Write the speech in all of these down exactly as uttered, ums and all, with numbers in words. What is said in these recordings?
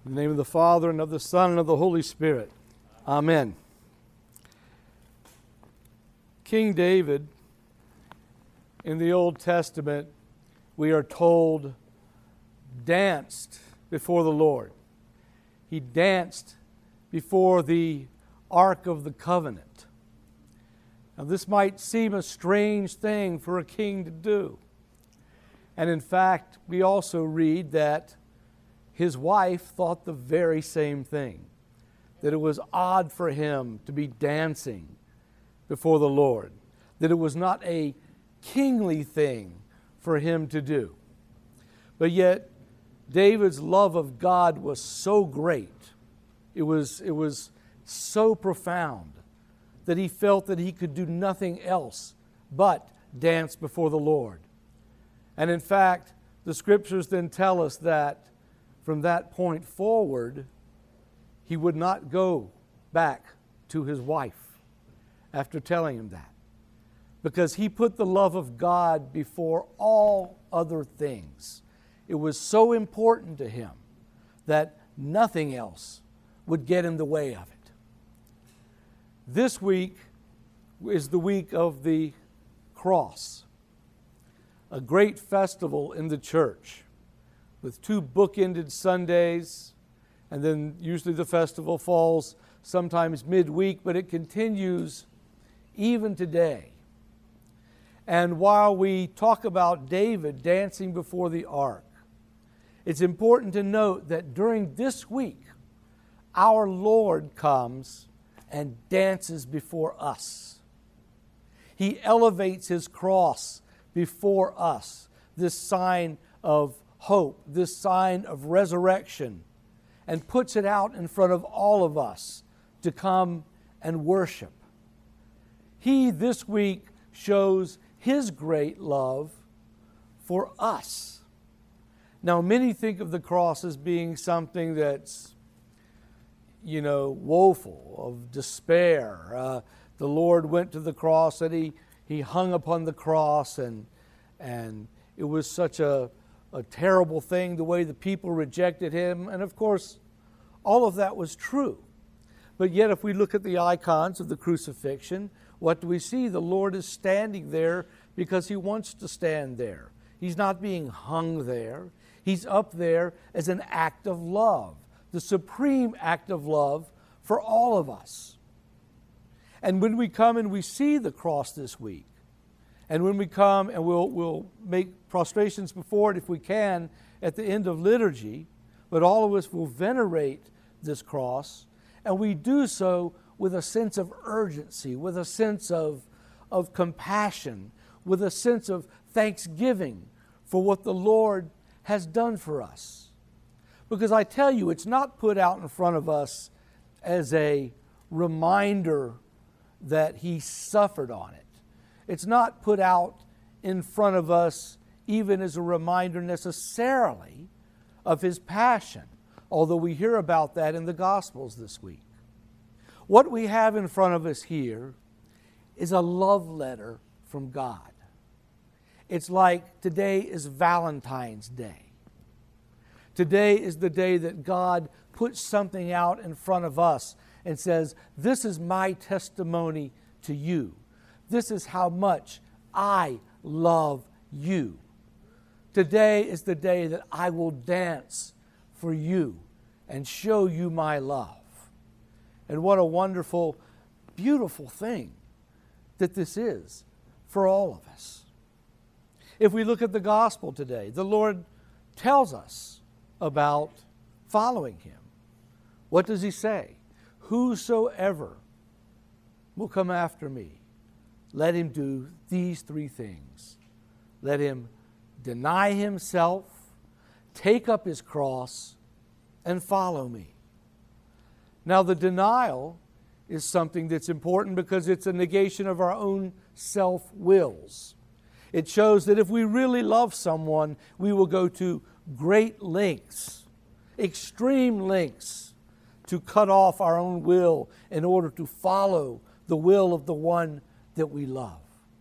In the name of the Father, and of the Son, and of the Holy Spirit. Amen. King David, in the Old Testament, we are told, danced before the Lord. He danced before the Ark of the Covenant. Now, this might seem a strange thing for a king to do. And in fact, we also read that his wife thought the very same thing, that it was odd for him to be dancing before the Lord, that it was not a kingly thing for him to do. But yet, David's love of God was so great, it was, it was so profound, that he felt that he could do nothing else but dance before the Lord. And in fact, the Scriptures then tell us that from that point forward, he would not go back to his wife after telling him that, because he put the love of God before all other things. It was so important to him that nothing else would get in the way of it. This week is the week of the cross, a great festival in the church with two bookended Sundays, and then usually the festival falls sometimes midweek, but it continues even today. And while we talk about David dancing before the ark, it's important to note that during this week, our Lord comes and dances before us. He elevates His cross before us, this sign of hope, this sign of resurrection, and puts it out in front of all of us to come and worship. He this week shows His great love for us. Now, many think of the cross as being something that's, you know, woeful, of despair. Uh, the Lord went to the cross and He, he hung upon the cross, and, and it was such a a terrible thing, the way the people rejected Him. And of course, all of that was true. But yet, if we look at the icons of the crucifixion, what do we see? The Lord is standing there because He wants to stand there. He's not being hung there. He's up there as an act of love, the supreme act of love for all of us. And when we come and we see the cross this week, and when we come and we'll, we'll make prostrations before it if we can at the end of liturgy, but all of us will venerate this cross, and we do so with a sense of urgency, with a sense of, of compassion, with a sense of thanksgiving for what the Lord has done for us. Because I tell you, it's not put out in front of us as a reminder that He suffered on it. It's not put out in front of us even as a reminder necessarily of His passion, although we hear about that in the Gospels this week. What we have in front of us here is a love letter from God. It's like today is Valentine's Day. Today is the day that God puts something out in front of us and says, "This is my testimony to you. This is how much I love you. Today is the day that I will dance for you and show you my love." And what a wonderful, beautiful thing that this is for all of us. If we look at the gospel today, the Lord tells us about following Him. What does He say? "Whosoever will come after me, let him do these three things. Let him deny himself, take up his cross, and follow me." Now, the denial is something that's important because it's a negation of our own self-wills. It shows that if we really love someone, we will go to great lengths, extreme lengths, to cut off our own will in order to follow the will of the one that we love.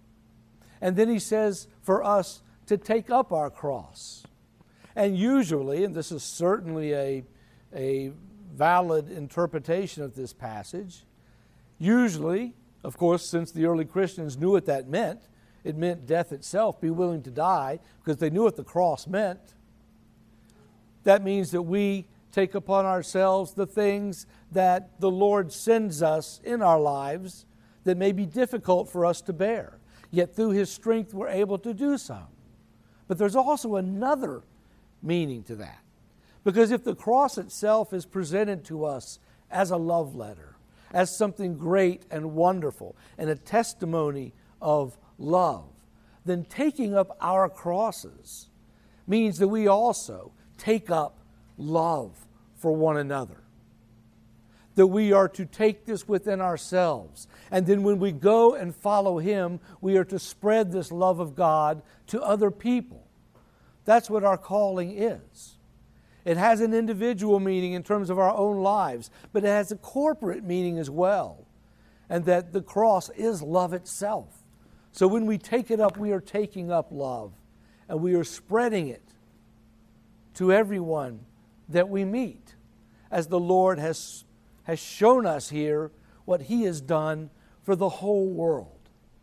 And then He says for us to take up our cross. And usually, and this is certainly a a valid interpretation of this passage. Usually, of course, since the early Christians knew what that meant, it meant death itself, be willing to die, because they knew what the cross meant. That means that we take upon ourselves the things that the Lord sends us in our lives that may be difficult for us to bear. Yet through His strength we're able to do so. But there's also another meaning to that. Because if the cross itself is presented to us as a love letter, as something great and wonderful, and a testimony of love, then taking up our crosses means that we also take up love for one another. That we are to take this within ourselves. And then when we go and follow Him, we are to spread this love of God to other people. That's what our calling is. It has an individual meaning in terms of our own lives, but it has a corporate meaning as well. And that the cross is love itself. So when we take it up, we are taking up love. And we are spreading it to everyone that we meet, as the Lord has, has shown us here what He has done for the whole world.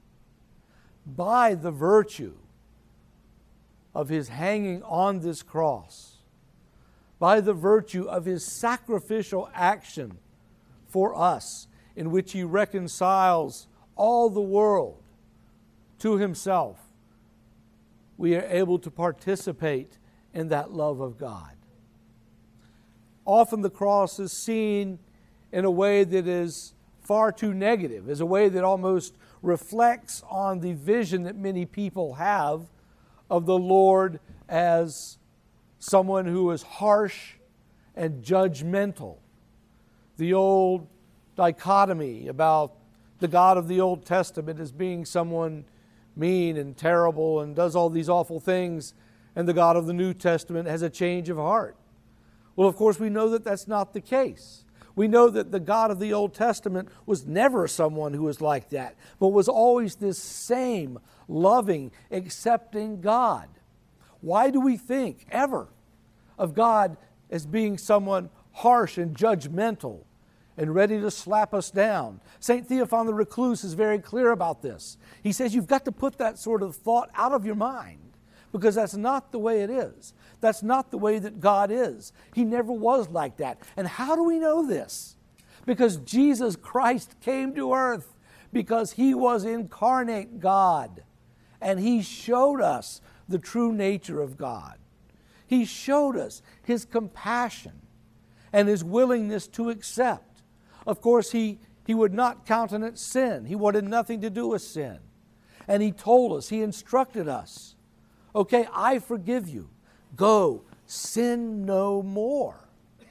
By the virtue of His hanging on this cross, by the virtue of His sacrificial action for us, in which He reconciles all the world to Himself, we are able to participate in that love of God. Often the cross is seen in a way that is far too negative, as a way that almost reflects on the vision that many people have of the Lord as someone who is harsh and judgmental. The old dichotomy about the God of the Old Testament as being someone mean and terrible and does all these awful things, and the God of the New Testament has a change of heart. Well, of course, we know that that's not the case. We know that the God of the Old Testament was never someone who was like that, but was always this same loving, accepting God. Why do we think ever of God as being someone harsh and judgmental and ready to slap us down? Saint Theophan the Recluse is very clear about this. He says you've got to put that sort of thought out of your mind, because that's not the way it is. That's not the way that God is. He never was like that. And how do we know this? Because Jesus Christ came to earth, because He was incarnate God, and He showed us the true nature of God. He showed us His compassion and His willingness to accept. Of course, He, he would not countenance sin. He wanted nothing to do with sin. And He told us, He instructed us, okay, I forgive you. Go, sin no more.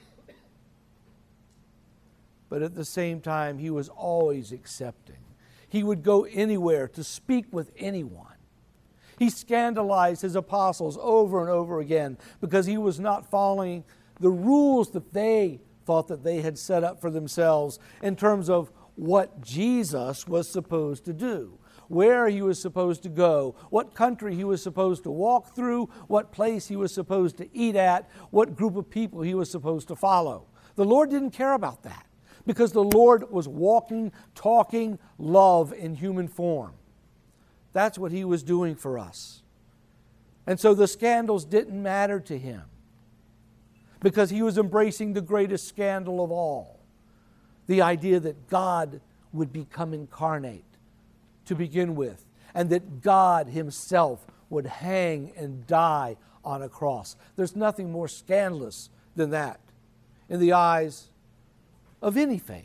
But at the same time, He was always accepting. He would go anywhere to speak with anyone. He scandalized His apostles over and over again because He was not following the rules that they thought that they had set up for themselves in terms of what Jesus was supposed to do, where He was supposed to go, what country He was supposed to walk through, what place He was supposed to eat at, what group of people He was supposed to follow. The Lord didn't care about that, because the Lord was walking, talking love in human form. That's what He was doing for us. And so the scandals didn't matter to Him, because He was embracing the greatest scandal of all, the idea that God would become incarnate to begin with, and that God Himself would hang and die on a cross. There's nothing more scandalous than that in the eyes of any faith.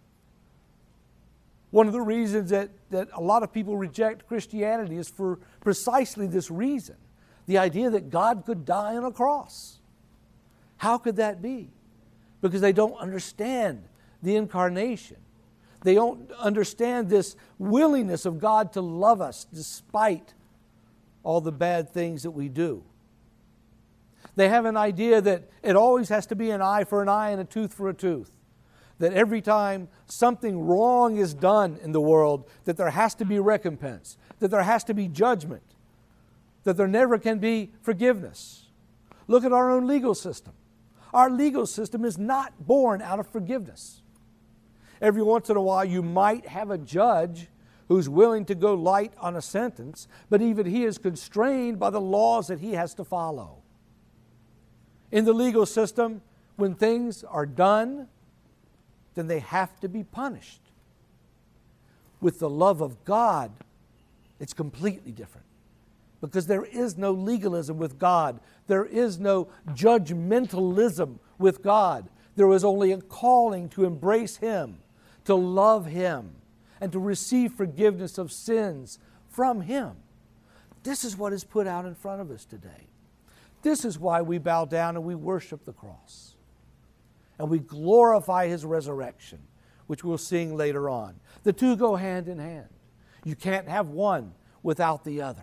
One of the reasons that, that a lot of people reject Christianity is for precisely this reason, the idea that God could die on a cross. How could that be? Because they don't understand the incarnation. They don't understand this willingness of God to love us despite all the bad things that we do. They have an idea that it always has to be an eye for an eye and a tooth for a tooth. That every time something wrong is done in the world, that there has to be recompense, that there has to be judgment, that there never can be forgiveness. Look at our own legal system. Our legal system is not born out of forgiveness. Every once in a while you might have a judge who's willing to go light on a sentence, but even he is constrained by the laws that he has to follow. In the legal system, when things are done, then they have to be punished. With the love of God, it's completely different. Because there is no legalism with God. There is no judgmentalism with God. There is only a calling to embrace Him, to love Him, and to receive forgiveness of sins from Him. This is what is put out in front of us today. This is why we bow down and we worship the cross. And we glorify His resurrection, which we'll sing later on. The two go hand in hand. You can't have one without the other.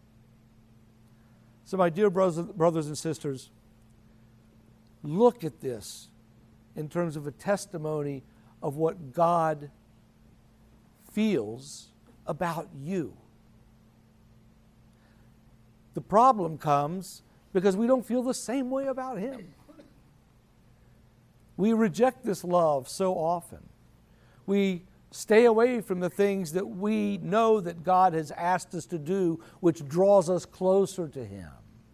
So my dear brothers and sisters, look at this in terms of a testimony of what God feels about you. The problem comes because we don't feel the same way about Him. We reject this love so often. We stay away from the things that we know that God has asked us to do, which draws us closer to Him.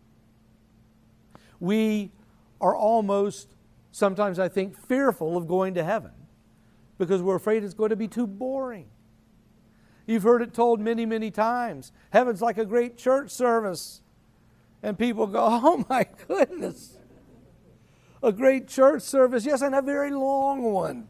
We are almost, sometimes I think, fearful of going to heaven because we're afraid it's going to be too boring. You've heard it told many, many times. Heaven's like a great church service. And people go, oh my goodness. A great church service, yes, and a very long one.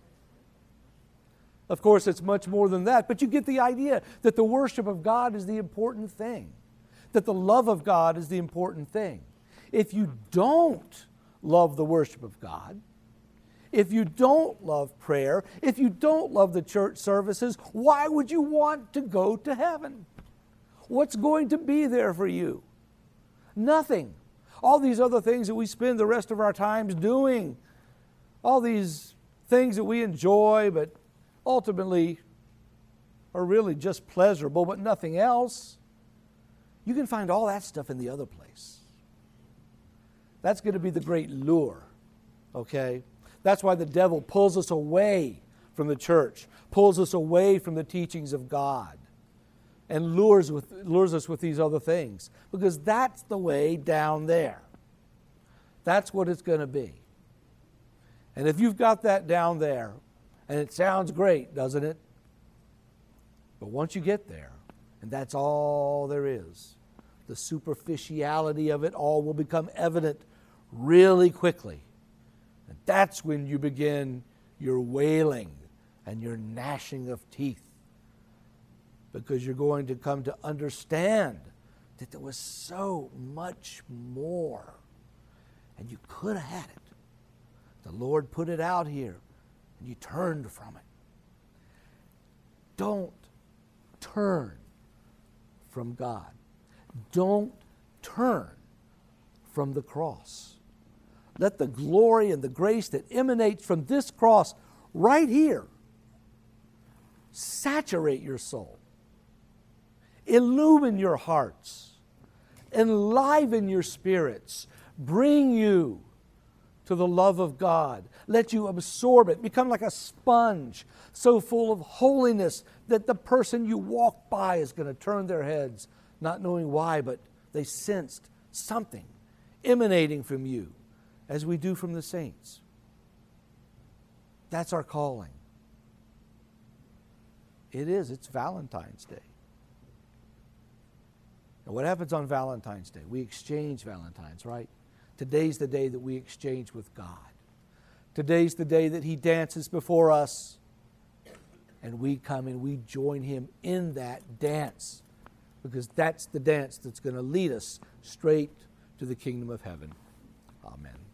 Of course, it's much more than that, but you get the idea that the worship of God is the important thing, that the love of God is the important thing. If you don't love the worship of God, if you don't love prayer, if you don't love the church services, why would you want to go to heaven? What's going to be there for you? Nothing. All these other things that we spend the rest of our times doing, all these things that we enjoy, but ultimately are really just pleasurable, but nothing else. You can find all that stuff in the other place. That's going to be the great lure, okay? That's why the devil pulls us away from the church, pulls us away from the teachings of God, and lures, with, lures us with these other things, because that's the way down there. That's what it's going to be. And if you've got that down there, and it sounds great, doesn't it? But once you get there, and that's all there is, the superficiality of it all will become evident really quickly. And that's when you begin your wailing and your gnashing of teeth, because you're going to come to understand that there was so much more, and you could have had it. The Lord put it out here, and you turned from it. Don't turn from God. Don't turn from the cross. Let the glory and the grace that emanates from this cross right here saturate your soul, illumine your hearts, enliven your spirits, bring you to the love of God. Let you absorb it, become like a sponge, so full of holiness that the person you walk by is going to turn their heads, not knowing why, but they sensed something emanating from you, as we do from the saints. That's our calling. It is. It's Valentine's Day. And what happens on Valentine's Day? We exchange Valentines, right? Today's the day that we exchange with God. Today's the day that He dances before us, and we come and we join Him in that dance, because that's the dance that's going to lead us straight to the kingdom of heaven. Amen.